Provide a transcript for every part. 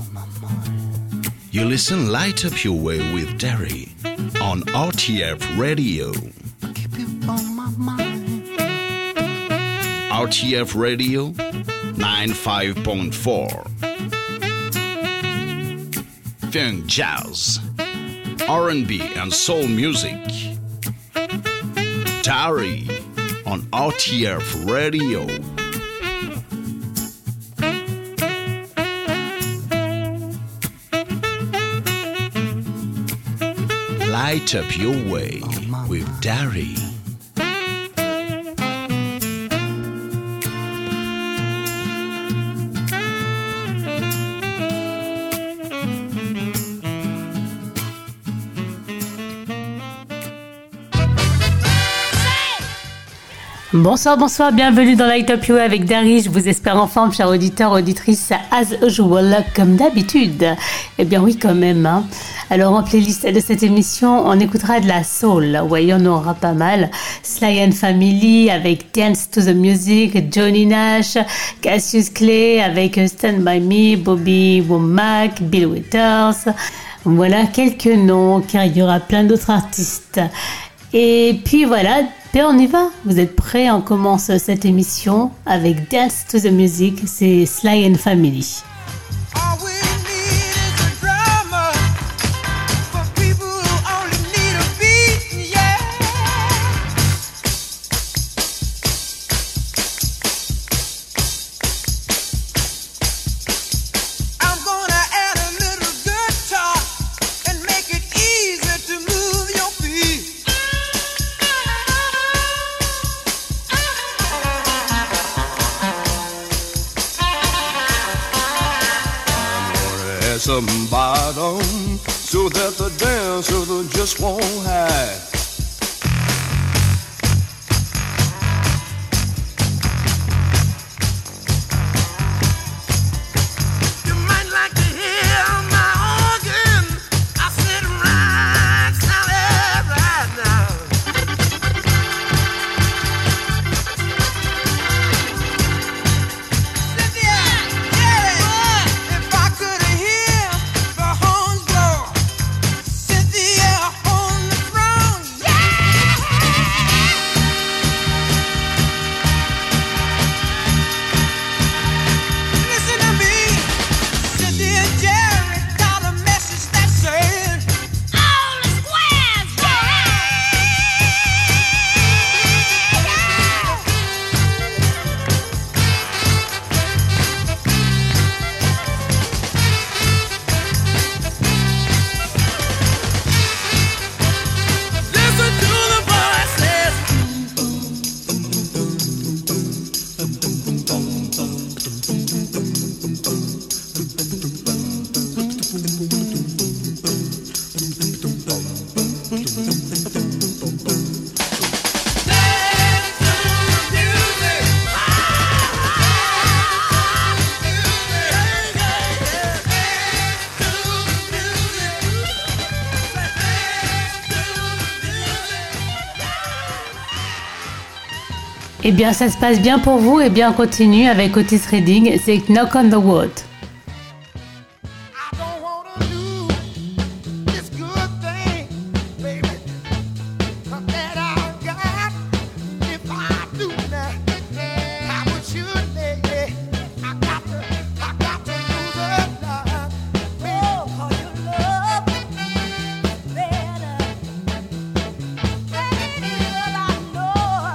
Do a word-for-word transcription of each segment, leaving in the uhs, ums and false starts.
You listen Light Up Your Way with Derry on R T F Radio. Keep you on my mind. R T F Radio ninety-five point four. Funk, jazz, R and B and soul music. Derry on R T F Radio. Light up your way with Derry. Bonsoir, bonsoir, bienvenue dans Light Up Your Way avec Derry. Je vous espère en forme, chers auditeurs, auditrices, as usual, comme d'habitude. Eh bien oui, quand même. Hein. Alors, en playlist de cette émission, on écoutera de la soul. Oui, il y en aura pas mal. Sly and Family avec Dance to the Music, Johnny Nash, Cassius Clay avec Stand By Me, Bobby Womack, Bill Withers. Voilà quelques noms, car il y aura plein d'autres artistes. Et puis voilà, ben on y va. Vous êtes prêts? On commence cette émission avec Dance to the Music, c'est Sly and Family. Some bottom so that the dancer just won't hide. Eh bien, ça se passe bien pour vous. Eh bien, on continue avec Otis Redding. C'est Knock on the Wood.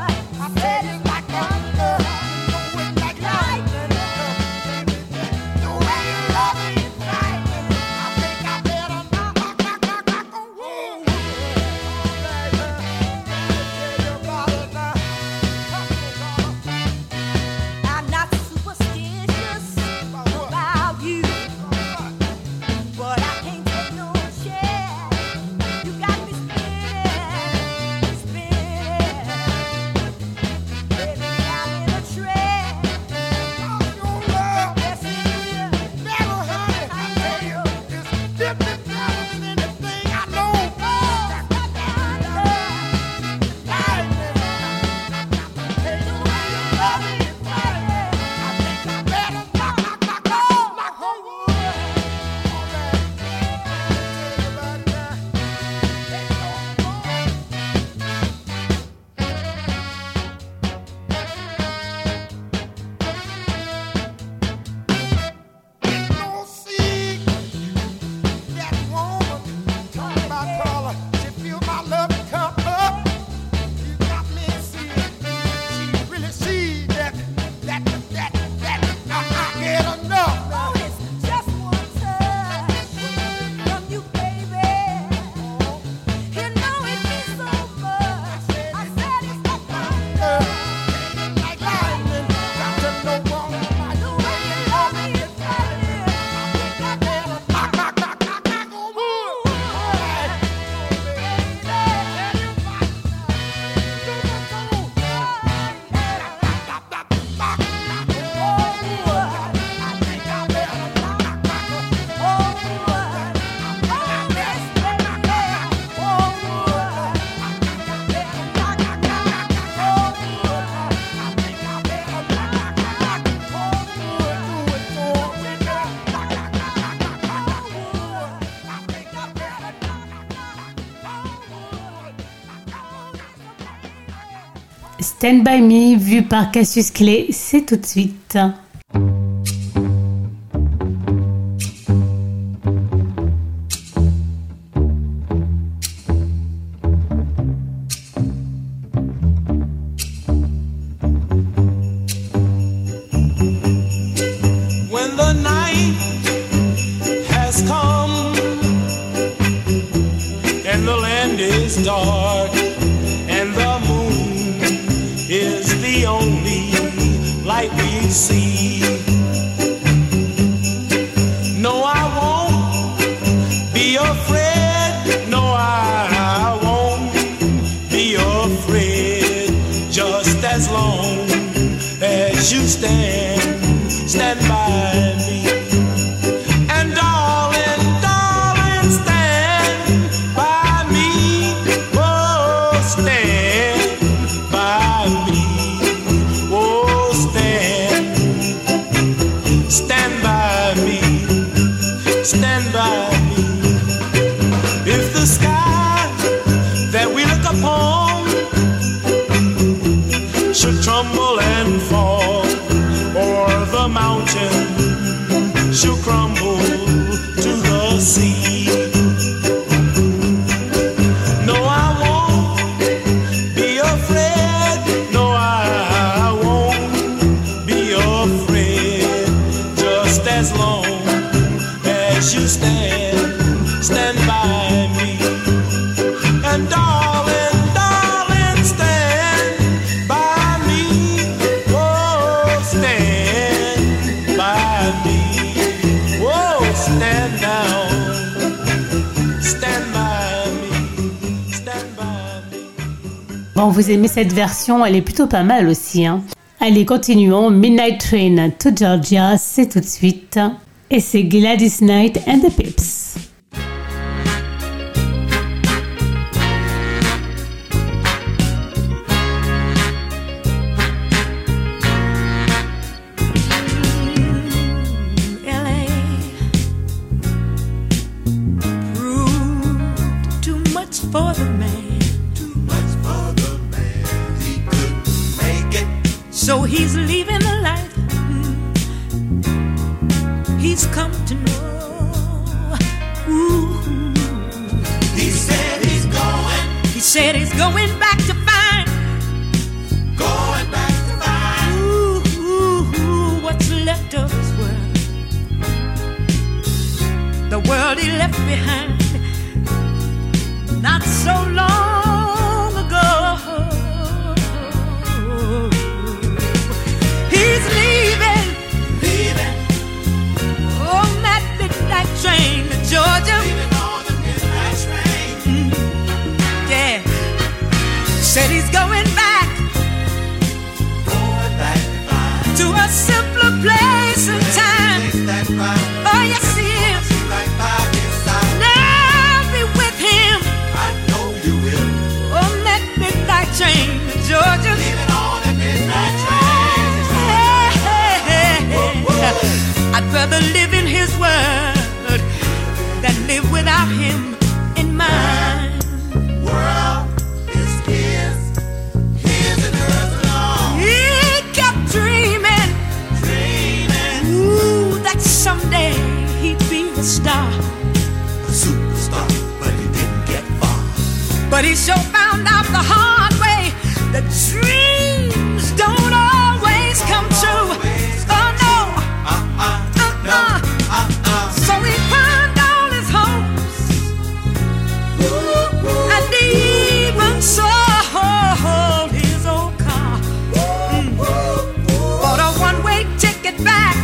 No Stand By Me, vu par Cassius Clay, c'est tout de suite. Dark and the moon is the only light we see. No, I won't be afraid. No, I won't be afraid. Just as long as you stand, stand by me. Stand by me. If the sky that we look upon should tremble and fall, or the mountain should crumble to the sea, no, I won't be afraid. No, I won't be afraid. Just as long you stand, stand by me. And darling, darling, stand by me. Oh, stand by me. Oh, stand down. Stand by me. Stand by me. Bon, vous aimez cette version, elle est plutôt pas mal aussi, hein. Allez, continuons. Midnight Train to Georgia, c'est tout de suite. Et c'est Gladys Knight and the Pips. L A proved too much for the man. Too much for the man. He couldn't make it. So he's leaving the life he's come to know. Ooh. He said he's going. He said he's going back to find. Going back to find. Ooh, ooh, ooh, what's left of his world. The world he left behind not so long ago. He's leaving. Leaving. On that midnight train to Georgia. Leaving on the midnight train. Mm, yeah. Said he's going back. Going back to find. To a simpler place and time. That right. Oh, yes, he is. Right by his side. Now be with him. I know you will. On that midnight train to Georgia. Leaving on the midnight train. Hey, hey, hey, hey. I'd rather live in his world than live without him in mine. World is his, his and hers alone. He kept dreaming, Dreaming, ooh, that someday he'd be a star. a superstar, but he didn't get far. But he sure found out the hard way that dreams don't always come true. Oh no, Uh-uh, no, uh-uh. uh-uh. So he pawned all his hopes and even sold his old car. Mm. Bought a one-way ticket back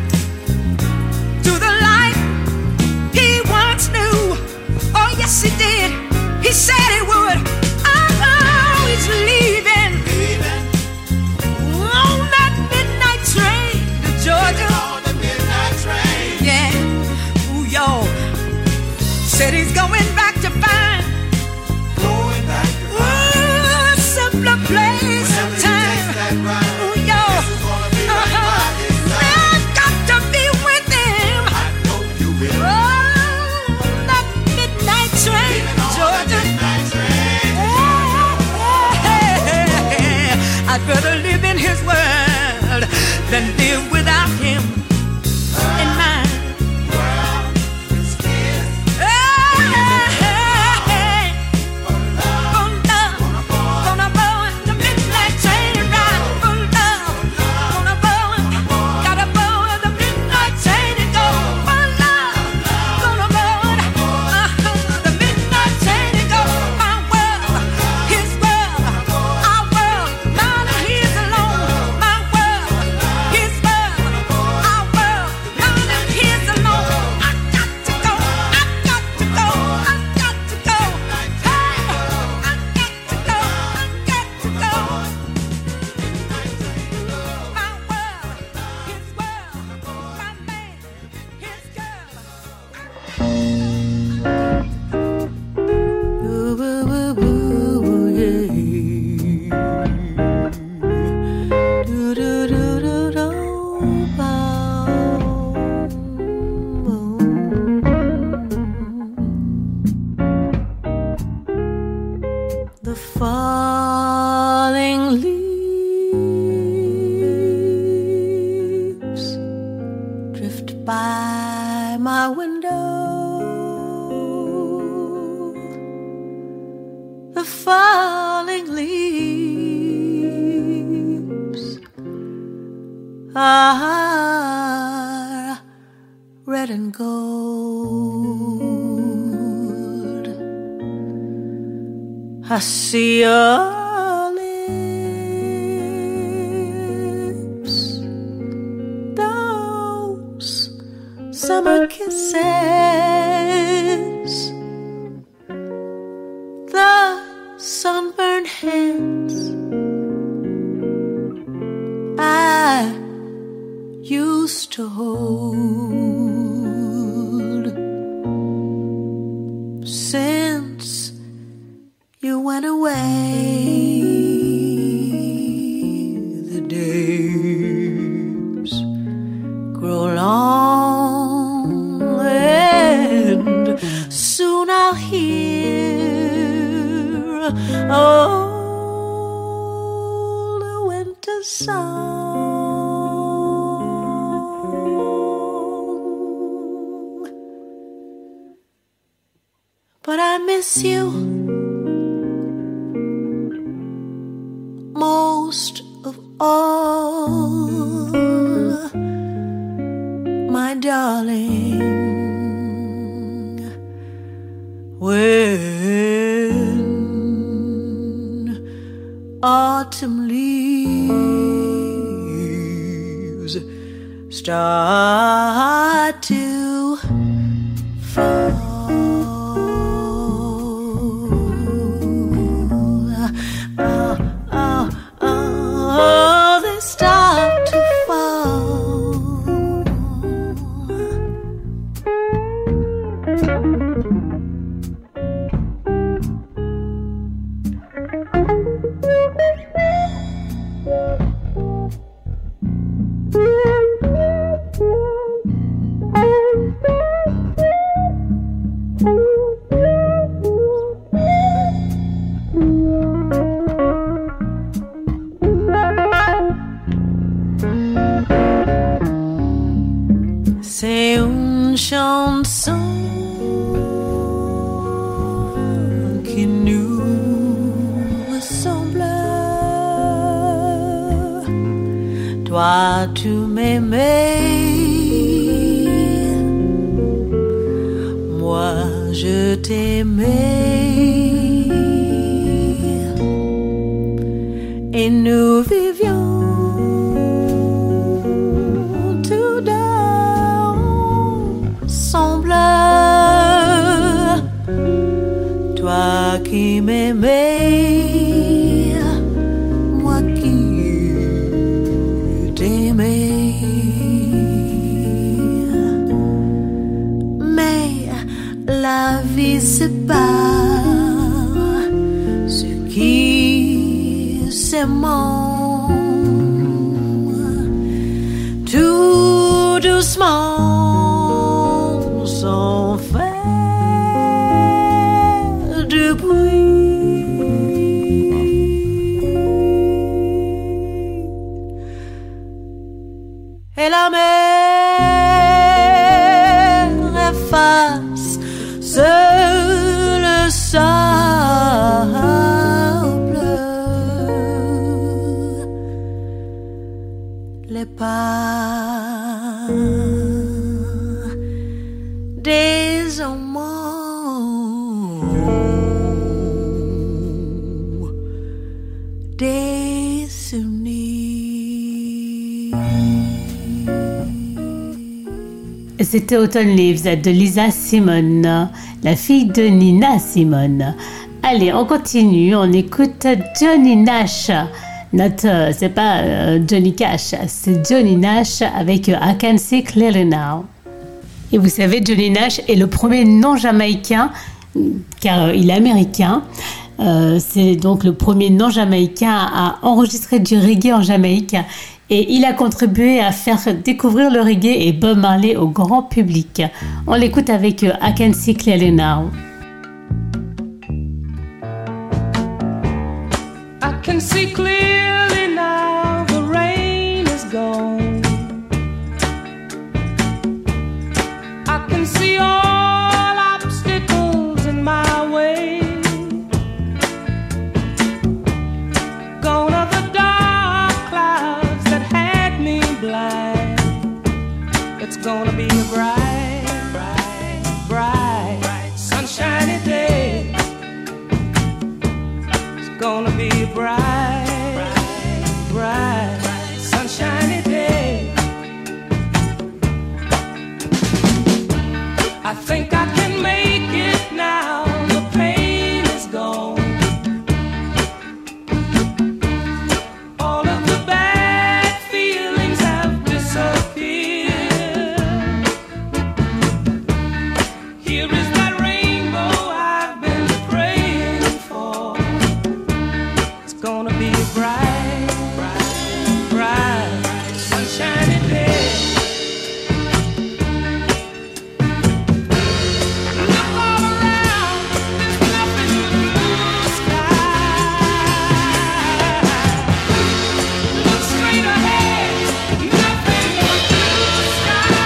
to the life he once knew. Oh yes he did. He said he would. sit by my window, the falling leaves are red and gold. I see your lips, those summer kisses, the sunburned hands I used to hold. Since you went away, the days grow long, and soon I'll hear oh, the winter song. But I miss you most of all, my darling. When autumn leaves start to fall, oh, oh, oh, they start to fall. C'est une chanson qui nous ressemble. Toi, tu m'aimais, moi, je t'aimais, et nous vivions tous deux ensemble. Toi qui m'aimais, moi qui t'aimais, mais la vie sépare ceux qui s'aiment tout doucement, sans faire de bruit. Et la mer efface seul le sable, les pas des amants, des souvenirs. C'était Autumn Leaves de Lisa Simone, la fille de Nina Simone. Allez, on continue, on écoute Johnny Nash. Notre, c'est pas euh, Johnny Cash, c'est Johnny Nash avec euh, I Can See Clearly Now. Et vous savez, Johnny Nash est le premier non-jamaïcain, car euh, il est américain. Euh, c'est donc le premier non-jamaïcain à enregistrer du reggae en Jamaïque. Et il a contribué à faire découvrir le reggae et Bob Marley au grand public. On l'écoute avec euh, I Can See Clearly Now. I can see clearly now, the rain is gone. can see all obstacles in my way. Gone are the dark clouds that had me blind. It's gonna be a bright, bright, bright, sunshiny day. It's gonna be a bright, bright, sunshiny day. I think I can make it now. The pain is gone. All of the bad feelings have disappeared. Here is that rainbow I've been praying for. It's gonna be a bright, bright, bright, sunshiny day. Look all around, there's nothing but blue sky. Look straight ahead, nothing but blue sky.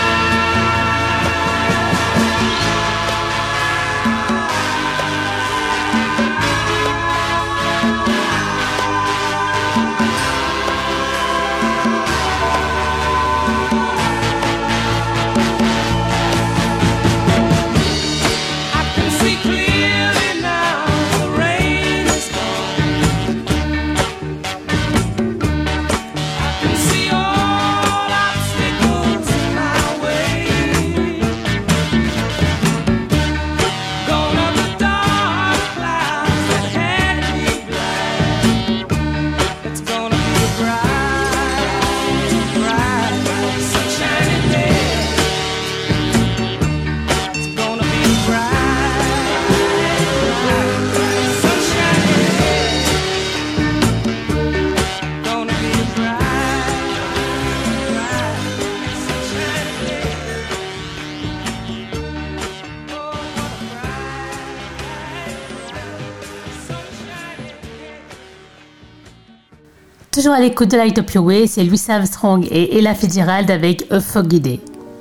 I can see clearly now. The rain is gone. I can see all obstacles in my way. Gone are the dark clouds that had me blind. It's gonna be a bright, bright, sunshiny day. It's gonna be a bright, bright, sunshiny day. Gonna be a bright, bright, sunshiny day. Oh, what a bright, bright, sunshiny day. Toujours à l'écoute de Light Up Your Way, c'est Louis Armstrong et Ella Fitzgerald avec A Foggy Day.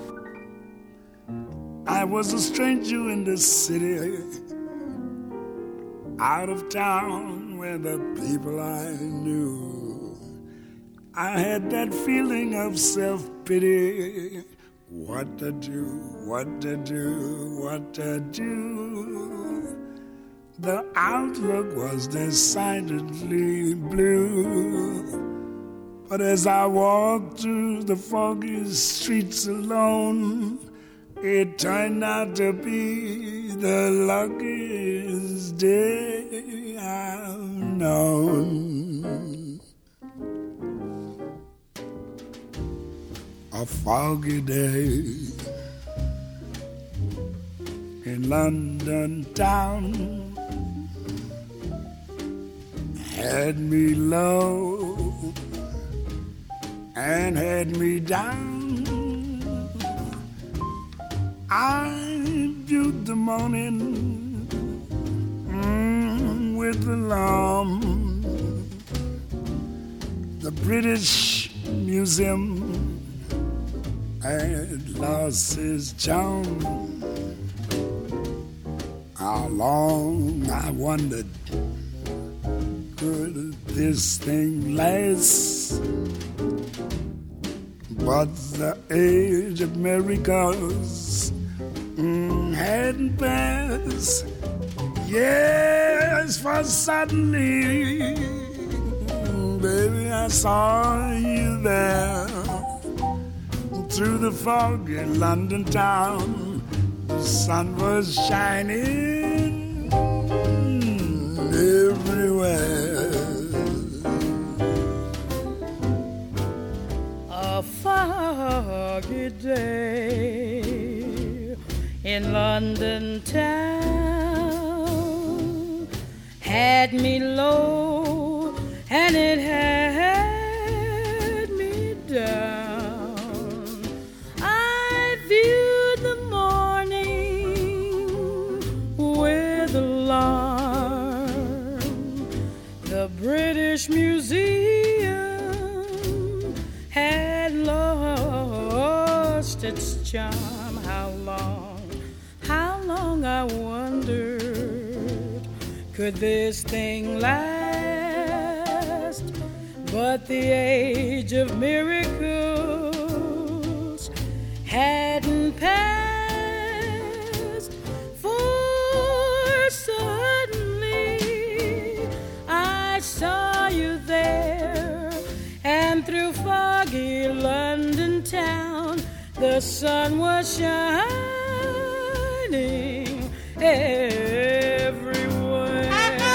I was a stranger in the city, out of town where the people I knew. I had that feeling of self-pity. What to do, what to do, what to do. The outlook was decidedly blue. But as I walked through the foggy streets alone, it turned out to be the luckiest day I've known. A foggy day in London town had me low and had me down. I viewed the morning mm, with alarm. The British Museum had lost its charm. How long, I wondered, could this thing last? But the age of miracles mm, hadn't passed. Yes, for suddenly, mm, baby, I saw you there. Through the foggy London town, the sun was shining everywhere. A foggy day in London town had me low and it had me down. I viewed the morning with alarm. The British Museum had lost its charm. How long, long I wondered, could this thing last? But the age of miracles hadn't passed, for suddenly I saw you there, and through foggy London town the sun was shining everywhere.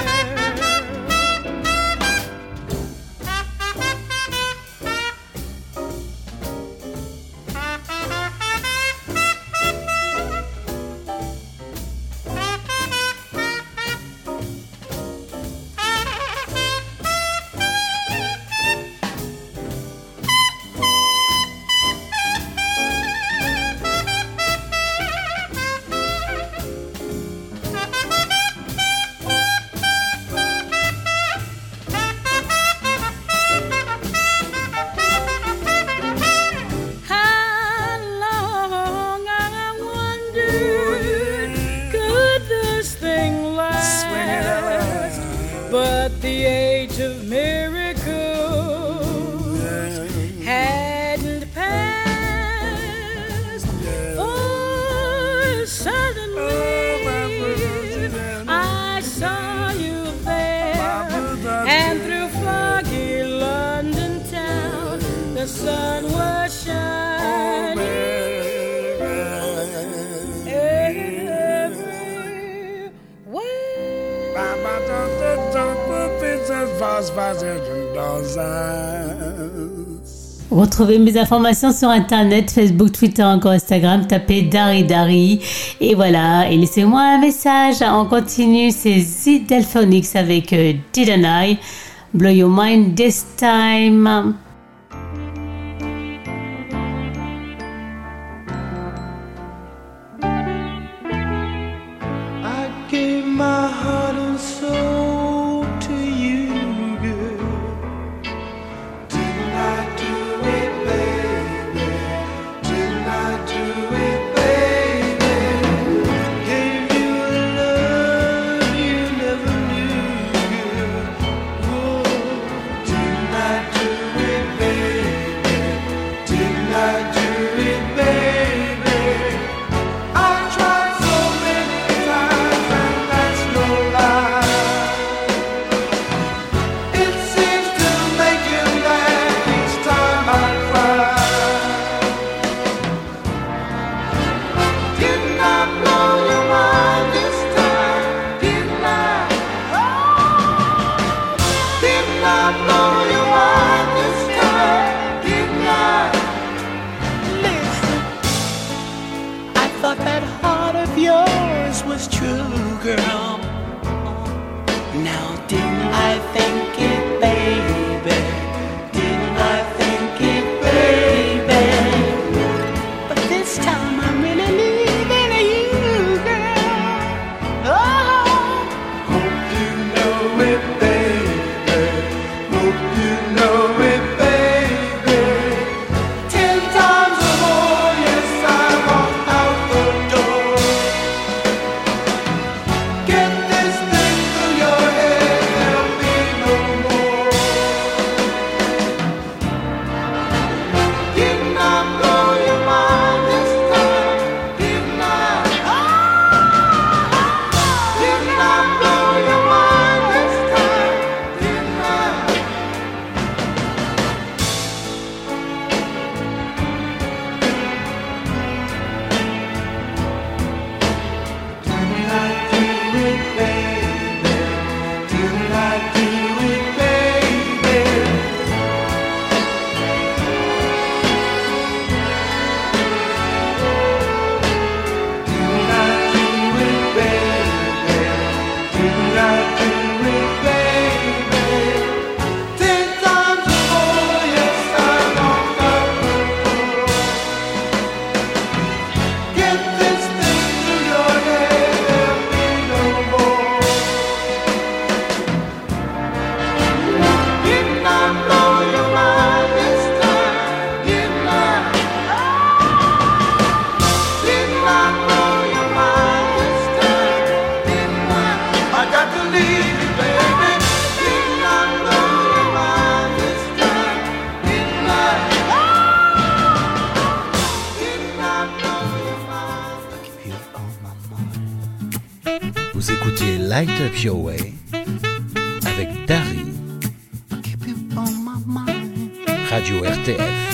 But the age of miracles hadn't passed, for suddenly I saw you there, and through foggy London town the sun was shining everywhere. Retrouvez mes informations sur internet, Facebook, Twitter, encore Instagram, tapez Dari Dari et voilà, et laissez-moi un message. On continue, c'est The Delphonics avec euh, Didn't I Blow Your Mind This Time. I gave my heart and soul to you, girl. Didn't I do it, baby? Didn't I do it, baby? Gave you a love you never knew, girl. Oh, didn't I do it, baby? Didn't I do it, baby? I tried so many times and that's no lie. It seems to make you mad each time I cry. Didn't I blow your mind this time? Didn't I? Didn't I blow your mind this time? Didn't I? Listen, I thought that heart of yours was true, girl. Now didn't I think it, baby? Didn't I think it, baby? But this time I'm really leaving you, girl. Oh, hope you know it, baby. Hope you know it, baby. Ten times or more, yes, I walked out the door. Get this thing through your head, there'll be no more. Didn't I blow your mind this time? Vous écoutez Light Up Your Way avec Dari. Radio R T F.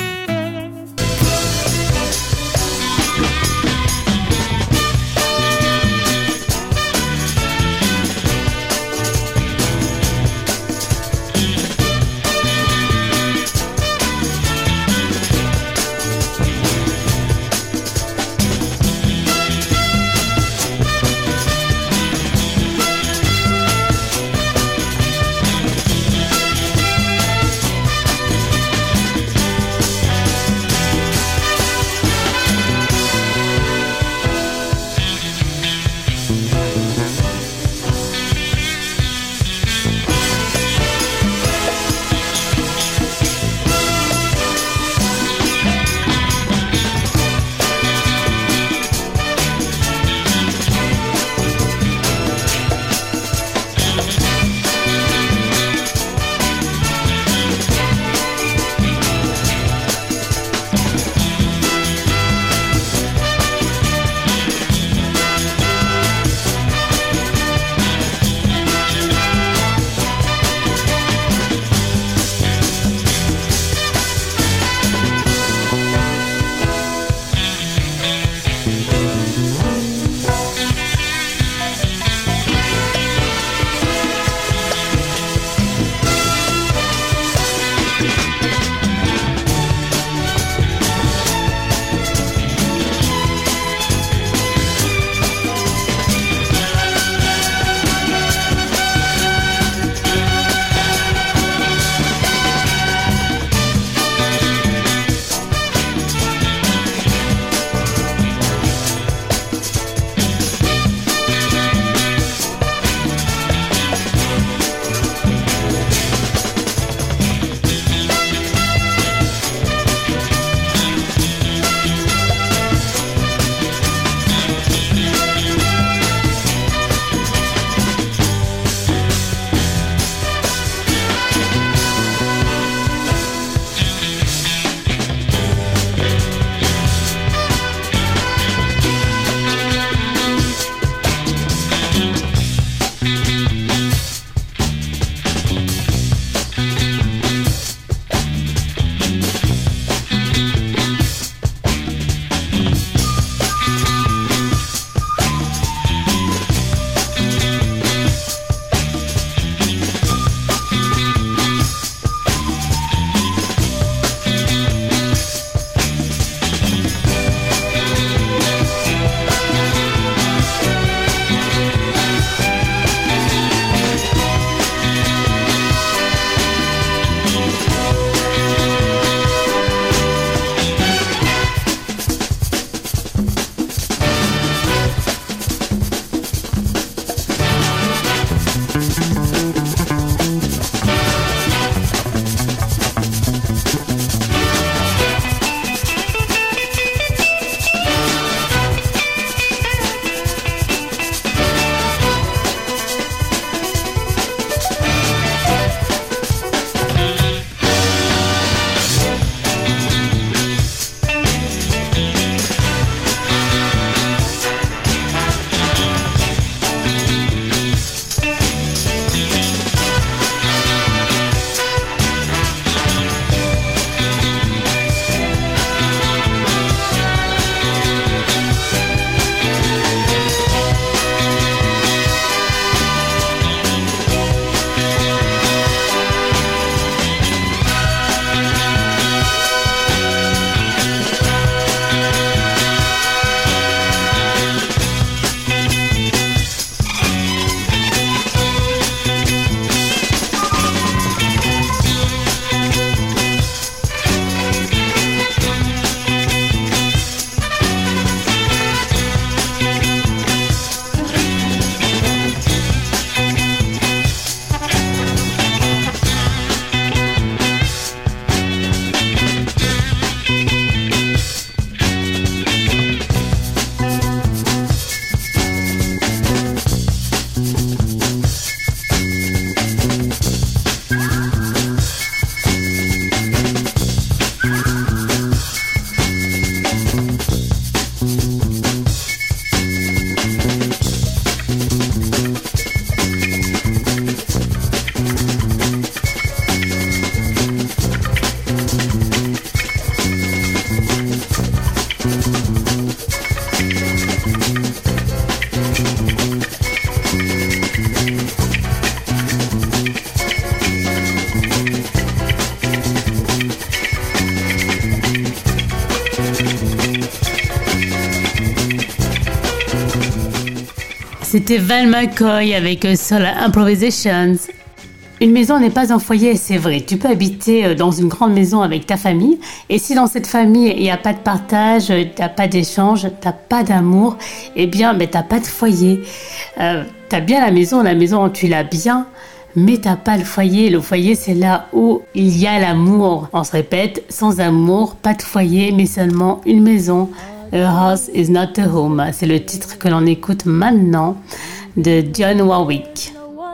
C'était Val McCoy avec Soul Improvisations. Une maison n'est pas un foyer, c'est vrai. Tu peux habiter dans une grande maison avec ta famille, et si dans cette famille il n'y a pas de partage, il n'y a pas d'échange, tu n'as pas d'amour, eh bien ben, tu n'as pas de foyer. Euh, tu as bien la maison, la maison tu l'as bien, mais tu n'as pas le foyer. Le foyer, c'est là où il y a l'amour. On se répète, sans amour, pas de foyer, mais seulement une maison. A house is not a home. C'est le titre que l'on écoute maintenant de Dionne Warwick.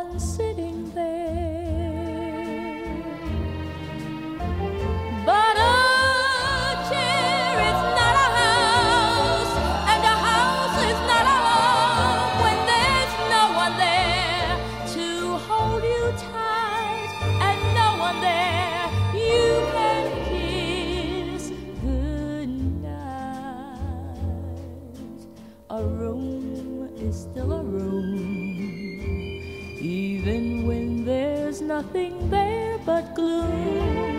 Nothing there but gloom.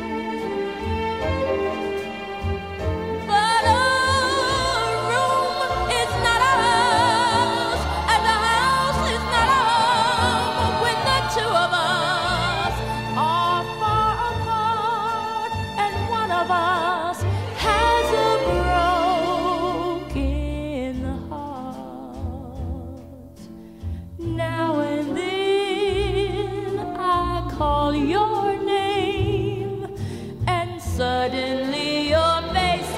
But a room is not a house, and a house is not a home when the two of us are far apart, and one of us has a broken heart. Now and then call your name, and suddenly your face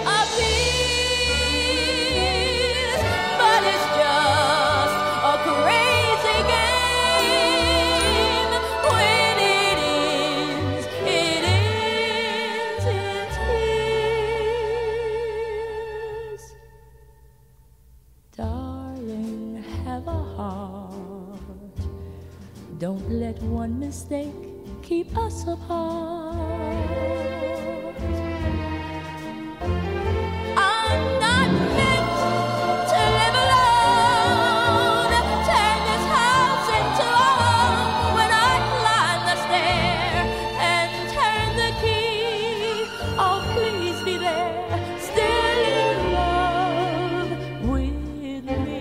appears. But it's just a crazy game. When it ends, it ends in tears. Darling, have a heart. Don't let one mistake keep us apart. I'm not meant to live alone. Turn this house into a home. When I climb the stair and turn the key, oh please be there, still in love with me.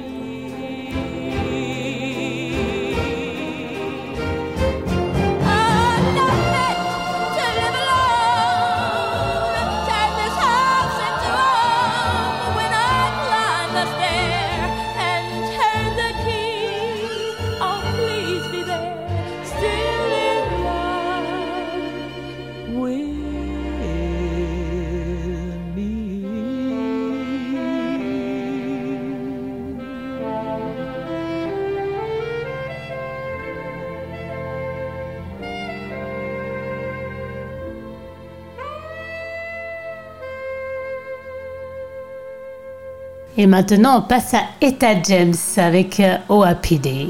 Et maintenant, on passe à Etta James avec euh, Oh Happy Day.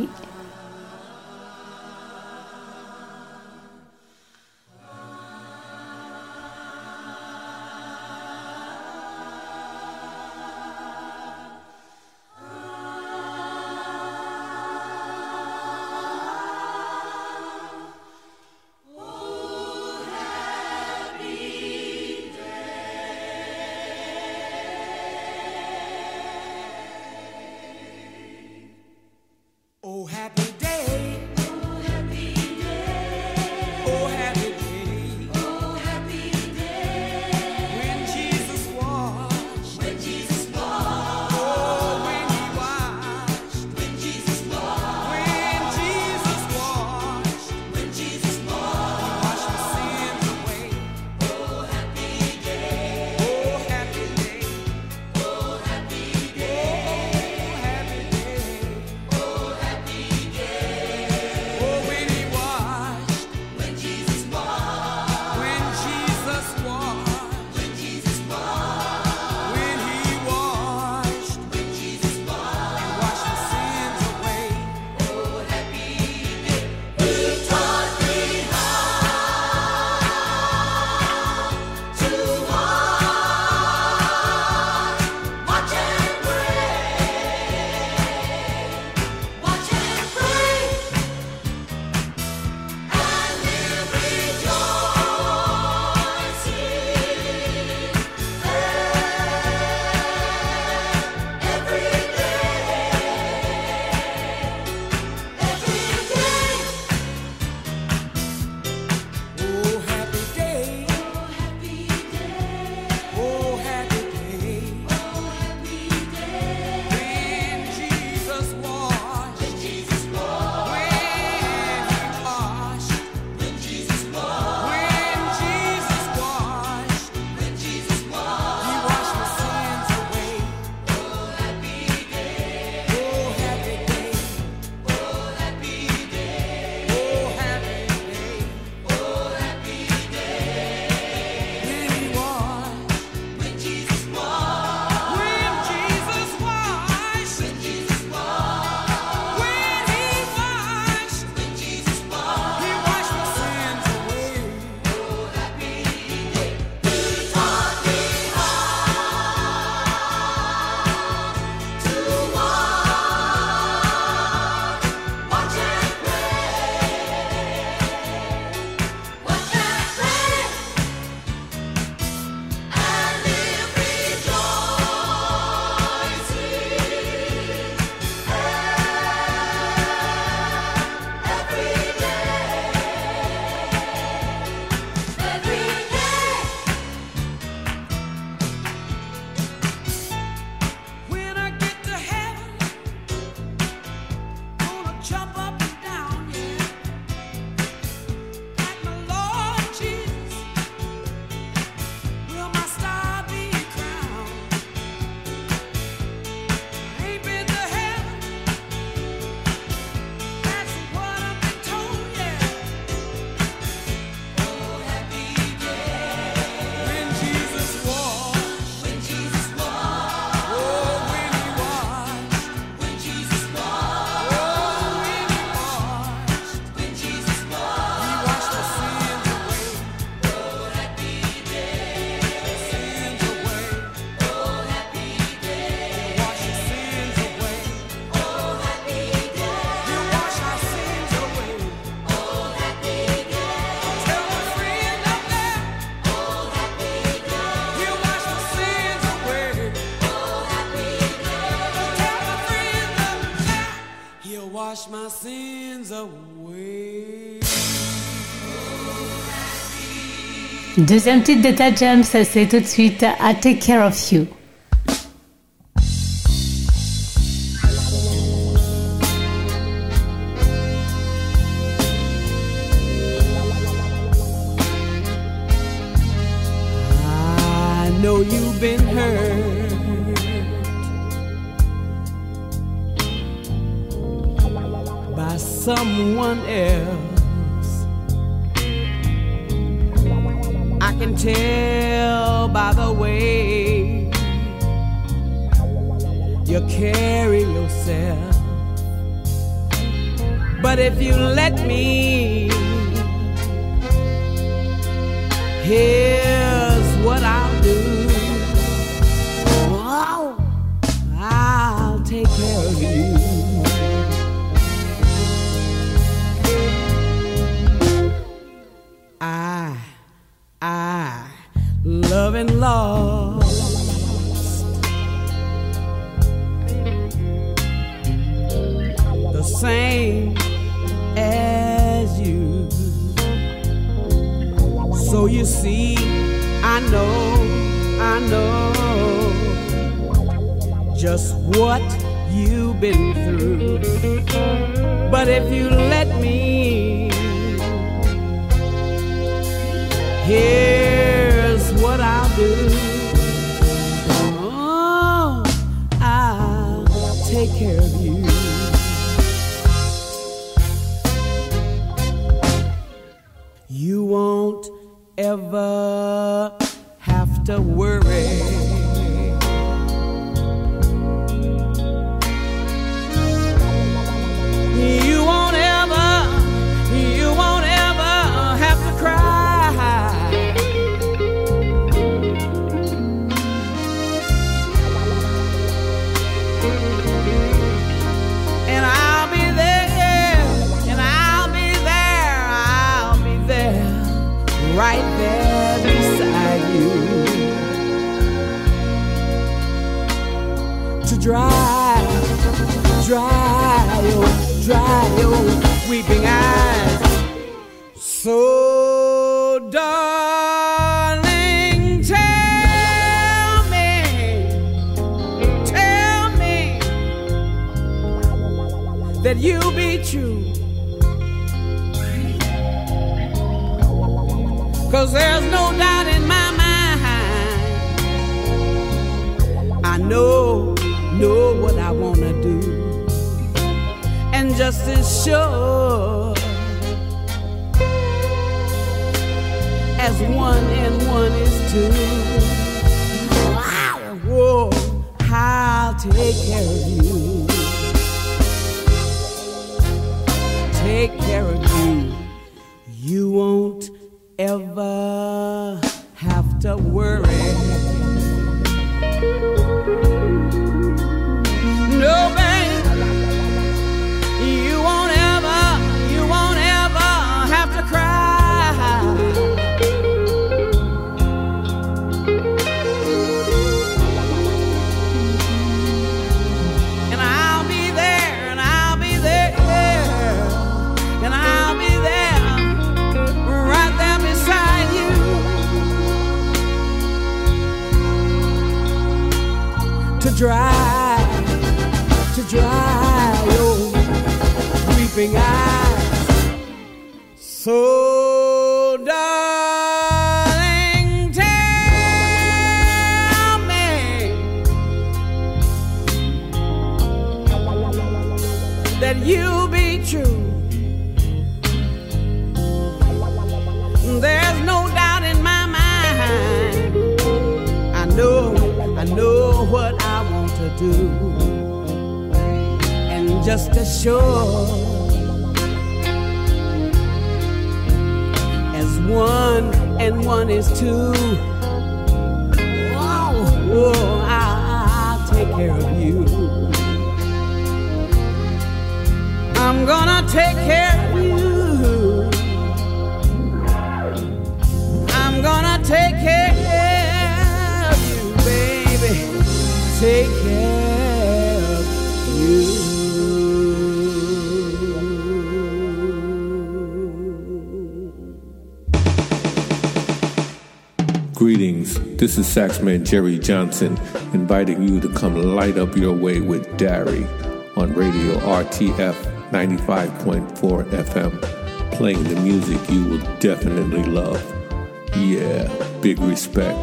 Oh, wash my sins away. Deuxième titre de ta jam, ça c'est tout de suite I Take Care of You. I know you've been hurt by someone else. I can tell by the way you carry yourself. But if you let me, here's what I'll do. Oh, I'll take care of you. I, I, love and lost the same as you. So you see, I know, I know just what you've been through. But if you let me, here's what I'll do. Oh, I'll take care of you. You won't ever have to worry. You won't ever, you won't ever have to cry. And I'll be there, and I'll be there, I'll be there, right there beside you, to dry, dry your, dry your weeping eyes. So darling, tell me, tell me that you'll be true. 'Cause there's no doubt in my mind, I know, know what I wanna do. And just as sure as one and one is two, whoa, I'll take care of you. Take care of you. You won't ever have to worry. No, babe, you won't ever, you won't ever have to cry. And I'll be there, and I'll be there, and I'll be there, right there beside you, to dry, to dry your weeping eyes. So darling, tell me that you'll be true. There's no doubt in my mind, I know, I know what I want to do. And just as sure as one and one is two, whoa, whoa, I'll, I'll take care of you. I'm gonna take care of you. I'm gonna take care of you, baby. Take care of you. This is Saxman Jerry Johnson inviting you to come light up your way with Dari on radio R T F ninety-five point four F M, playing the music you will definitely love. Yeah, big respect.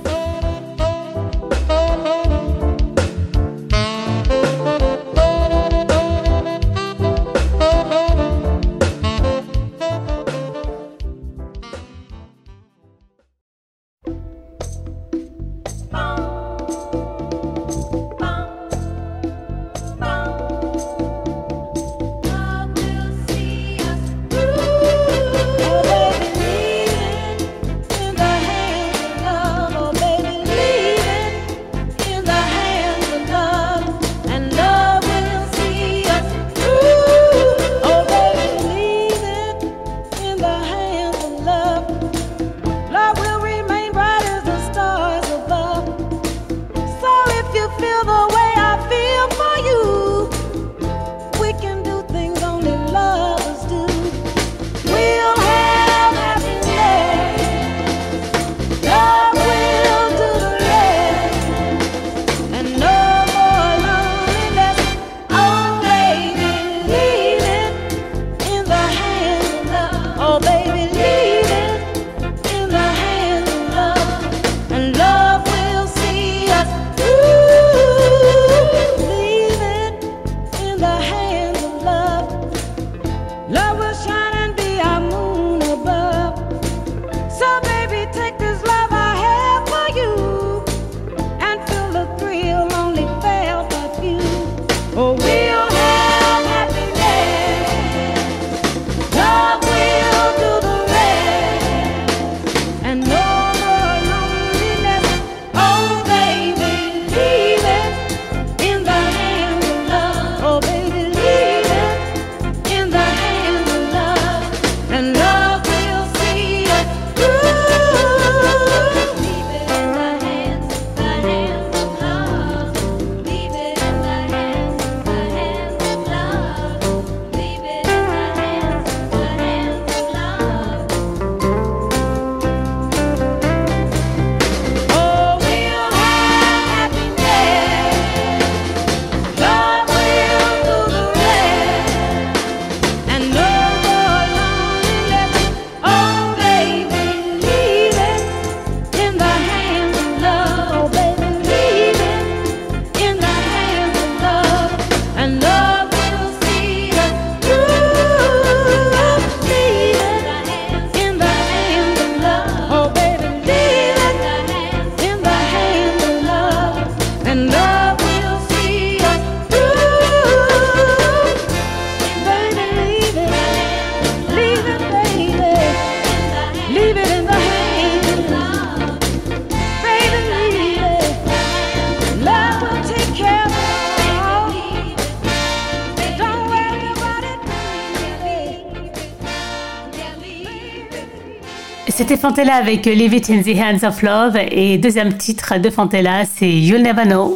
C'était Fantella avec Leave It in the Hands of Love et deuxième titre de Fantella, c'est You'll Never Know.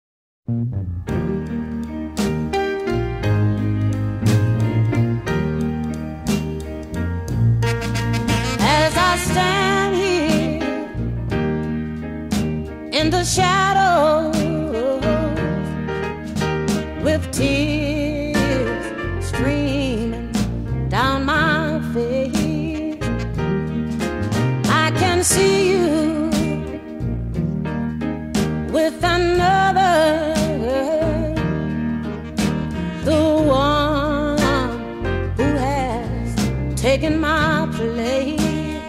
As I stand here in the shadows with tears streaming down my face, see you with another, the one who has taken my place,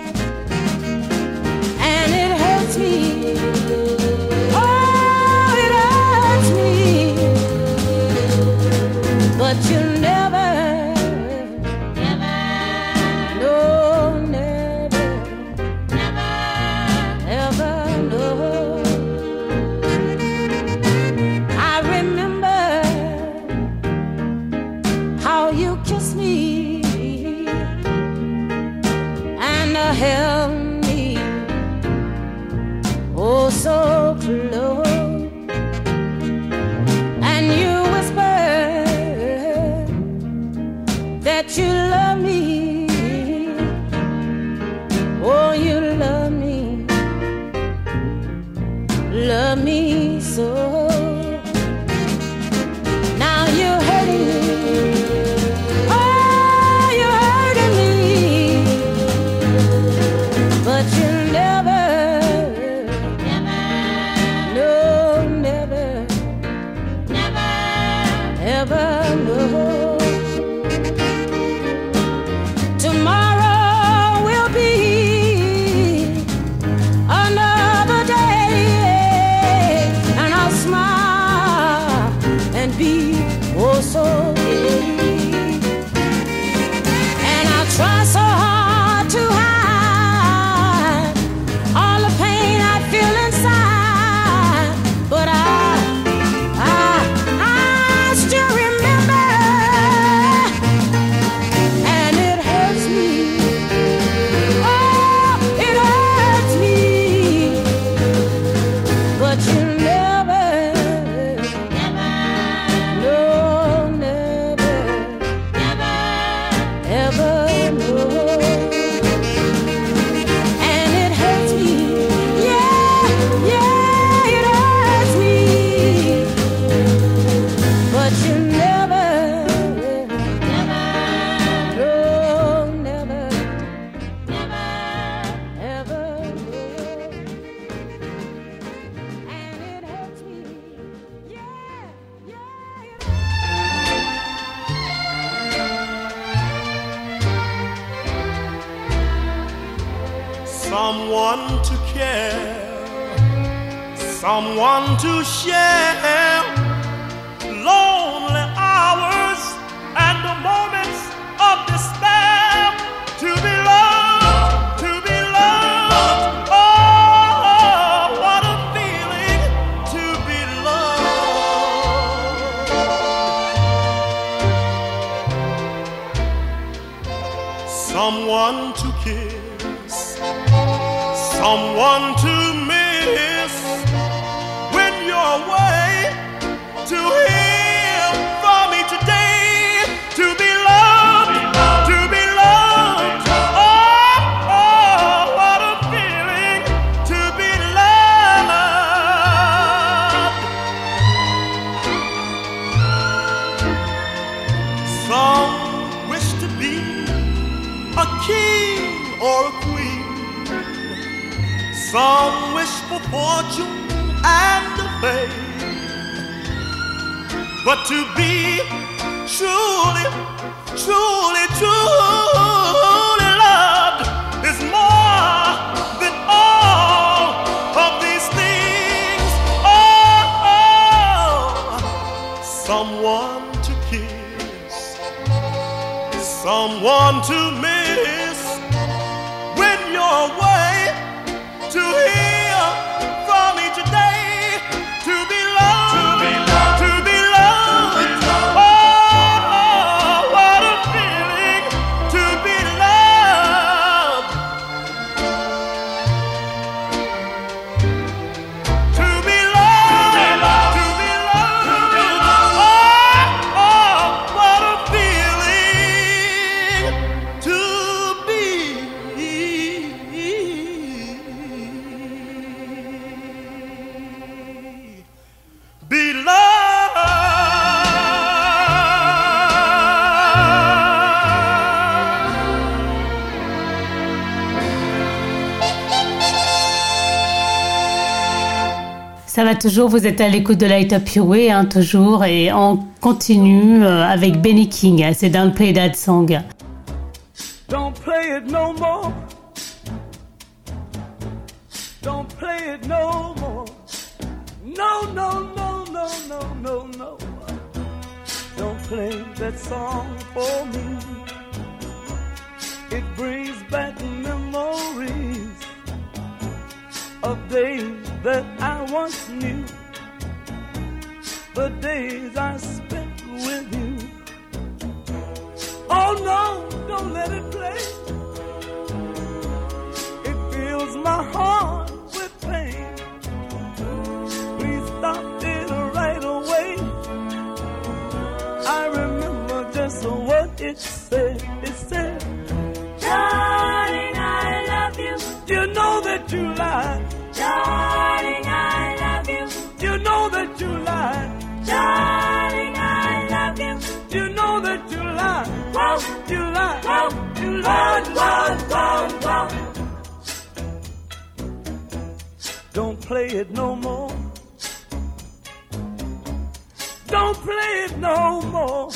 and it hurts me, oh, it hurts me, but you never held me oh so close, and you whispered never know. Tomorrow will be another day, and I'll smile and be oh so gay. And I'll try so hard to hide all the pain I feel inside, but I, I, I still remember, and it hurts me. Oh, it hurts me, but you never, never, no, never, never, ever know. And it hurts me, yeah, yeah, it hurts me, but you never, never, no, never, never, ever know. And it hurts me, yeah, yeah, it Someone to care, someone to share lonely hours and the moments of despair. To be loved, to be loved. Oh, what a feeling to be loved. Someone to kiss, someone to miss when you're away. To hear from me today, to be loved, to be loved. Oh, oh, what a feeling to be loved. Some wish to be a king or a queen. Some wish for fortune and fame. But to be truly, truly, truly loved is more than all of these things. Oh, oh. Someone to kiss, someone to miss when you're away. To hear from me today, to be loved, to be loved. Oh, what a feeling to be loved. To be loved, to be loved. Oh, oh, what a feeling to be. Be loved. Ça va toujours, vous êtes à l'écoute de Light Up Your Way, hein, toujours, et on continue euh, avec Benny King, c'est Don't Play That Song. Don't play it no more. Don't play it no more. No, no, no, no, no, no, no. Don't play that song for me. It brings back memories of days that I once knew. The days I spent with you. Oh no, don't let it play. It fills my heart with pain. Please stop it right away. I remember just what it said. It said, darling, I love you. You know that you lied. Darling, I love you. You know that you lied. Darling, I love you. You know that you lied. Whoa, you lied. Whoa, you lied. Whoa, whoa, whoa, whoa. Don't play it no more. Don't play it no more.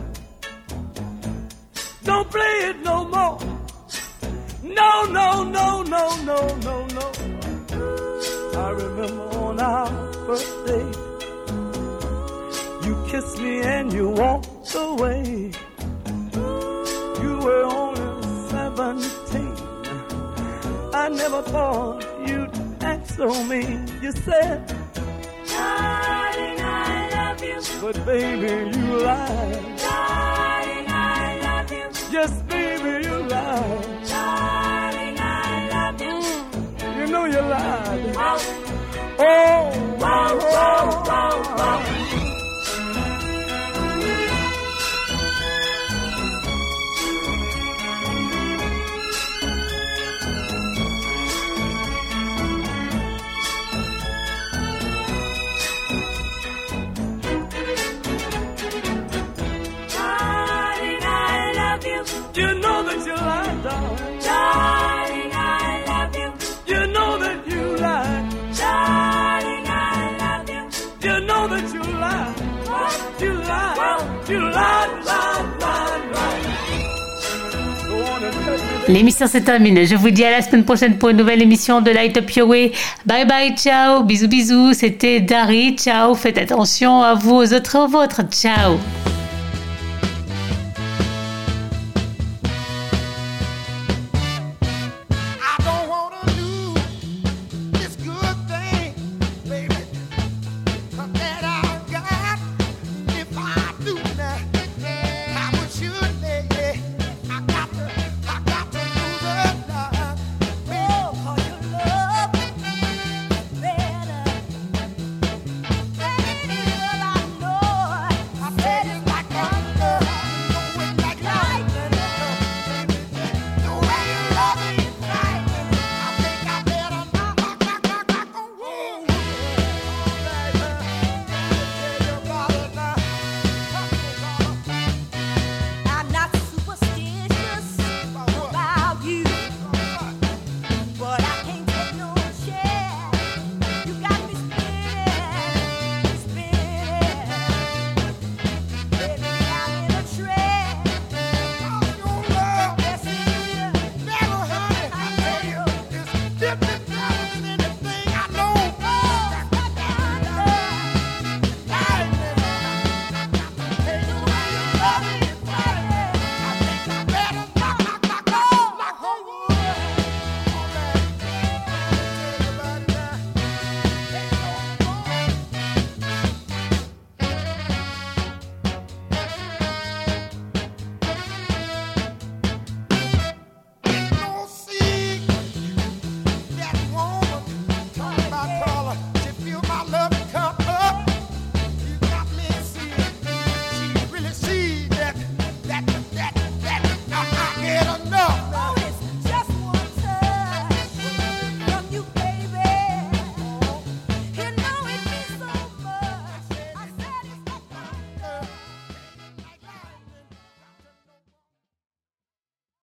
Don't play it no more. No, no, no, no, no, no, no. I remember on our first date, you kissed me and you walked away. You were only seventeen. I never thought you'd act so mean. You said, darling, I love you. But baby, you lied. Darling, I love you. Yes, baby, you lied. Darling, I love you. You know you lied. Oh, oh, oh, oh, oh, oh. You know that you lied, darling. Darling, I love you. You know that you lied. Darling, I love you. You know that you lied. You lied. You lied, lied, lied, lied. Go on and tell me that. L'émission se termine. Je vous dis à la semaine prochaine pour une nouvelle émission de Light Up Your Way. Bye bye, ciao, bisous bisous. C'était Dari, ciao. Faites attention à vous, aux autres, aux vôtres. Ciao.